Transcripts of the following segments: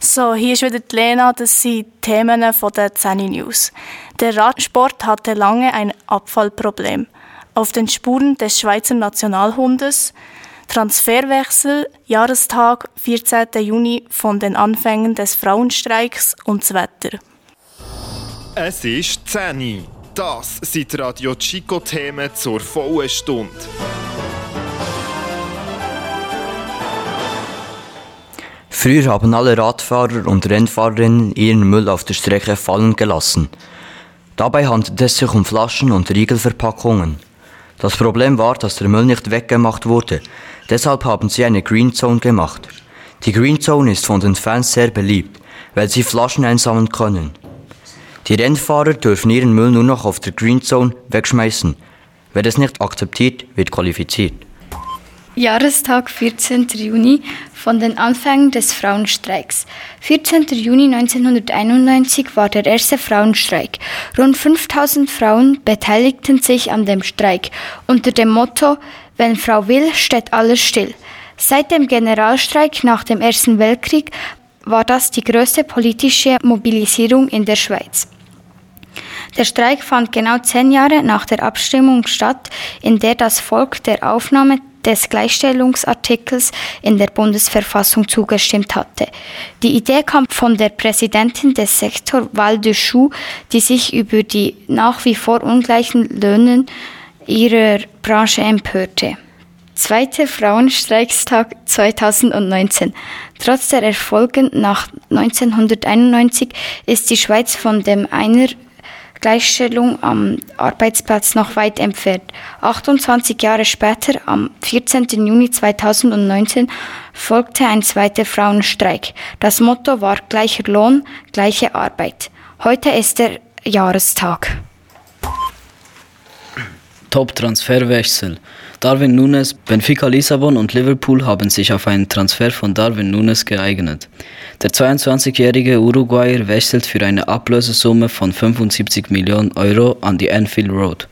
So, hier ist wieder die Lena, das sind die Themen von der 10 News. Der Radsport hatte lange ein Abfallproblem. Auf den Spuren des Schweizer Nationalhundes, Transferwechsel, Jahrestag 14. Juni von den Anfängen des Frauenstreiks und das Wetter. Es ist 10. Das sind Radio Chico-Themen zur vollen Stunde. Früher haben alle Radfahrer und Rennfahrerinnen ihren Müll auf der Strecke fallen gelassen. Dabei handelt es sich um Flaschen und Riegelverpackungen. Das Problem war, dass der Müll nicht weggemacht wurde. Deshalb haben sie eine Green Zone gemacht. Die Green Zone ist von den Fans sehr beliebt, weil sie Flaschen einsammeln können. Die Rennfahrer dürfen ihren Müll nur noch auf der Green Zone wegschmeißen. Wer es nicht akzeptiert, wird qualifiziert. Jahrestag 14. Juni von den Anfängen des Frauenstreiks. 14. Juni 1991 war der erste Frauenstreik. Rund 5000 Frauen beteiligten sich an dem Streik unter dem Motto „Wenn Frau will, steht alles still". Seit dem Generalstreik nach dem Ersten Weltkrieg war das die größte politische Mobilisierung in der Schweiz. Der Streik fand genau 10 Jahre nach der Abstimmung statt, in der das Volk der Aufnahme des Gleichstellungsartikels in der Bundesverfassung zugestimmt hatte. Die Idee kam von der Präsidentin des Sektors Val de Choux, die sich über die nach wie vor ungleichen Löhne ihrer Branche empörte. Zweiter Frauenstreikstag 2019. Trotz der Erfolge nach 1991 ist die Schweiz von dem einer Gleichstellung am Arbeitsplatz noch weit entfernt. 28 Jahre später, am 14. Juni 2019, folgte ein zweiter Frauenstreik. Das Motto war gleicher Lohn, gleiche Arbeit. Heute ist der Jahrestag. Top-Transferwechsel. Darwin Núñez, Benfica Lissabon und Liverpool haben sich auf einen Transfer von Darwin Núñez geeignet. Der 22-jährige Uruguayer wechselt für eine Ablösesumme von 75 Millionen Euro an die Anfield Road.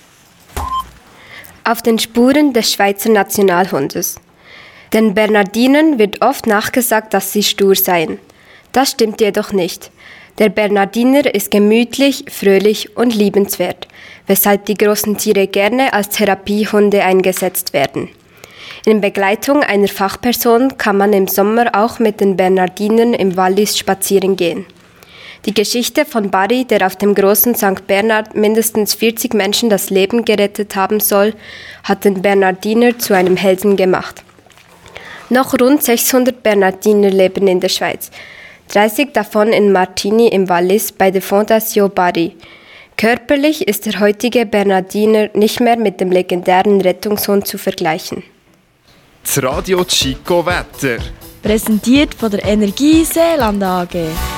Auf den Spuren des Schweizer Nationalhundes. Den Bernardinern wird oft nachgesagt, dass sie stur seien. Das stimmt jedoch nicht. Der Bernardiner ist gemütlich, fröhlich und liebenswert, weshalb die großen Tiere gerne als Therapiehunde eingesetzt werden. In Begleitung einer Fachperson kann man im Sommer auch mit den Bernardinern im Wallis spazieren gehen. Die Geschichte von Barry, der auf dem großen St. Bernhard mindestens 40 Menschen das Leben gerettet haben soll, hat den Bernardiner zu einem Helden gemacht. Noch rund 600 Bernardiner leben in der Schweiz. 30 davon in Martigny im Wallis bei der Fondation Barry. Körperlich ist der heutige Bernardiner nicht mehr mit dem legendären Rettungshund zu vergleichen. Das Radio Chico Wetter. Präsentiert von der Energie Seeland AG.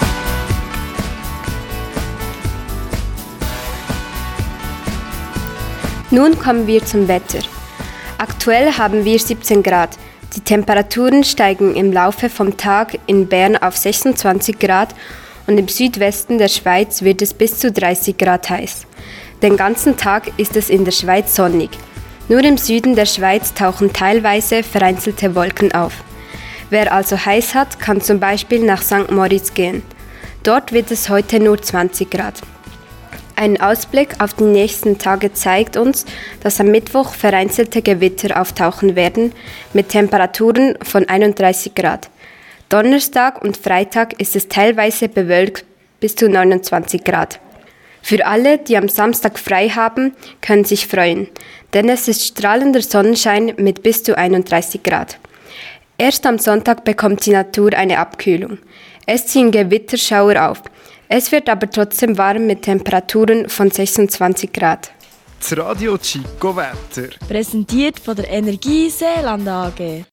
Nun kommen wir zum Wetter. Aktuell haben wir 17 Grad. Die Temperaturen steigen im Laufe vom Tag in Bern auf 26 Grad und im Südwesten der Schweiz wird es bis zu 30 Grad heiß. Den ganzen Tag ist es in der Schweiz sonnig. Nur im Süden der Schweiz tauchen teilweise vereinzelte Wolken auf. Wer also heiß hat, kann zum Beispiel nach St. Moritz gehen. Dort wird es heute nur 20 Grad. Ein Ausblick auf die nächsten Tage zeigt uns, dass am Mittwoch vereinzelte Gewitter auftauchen werden, mit Temperaturen von 31 Grad. Donnerstag und Freitag ist es teilweise bewölkt bis zu 29 Grad. Für alle, die am Samstag frei haben, können sich freuen, denn es ist strahlender Sonnenschein mit bis zu 31 Grad. Erst am Sonntag bekommt die Natur eine Abkühlung. Es ziehen Gewitterschauer auf. Es wird aber trotzdem warm mit Temperaturen von 26 Grad. Das Radio Chico Wetter. Präsentiert von der Energie Seeland AG.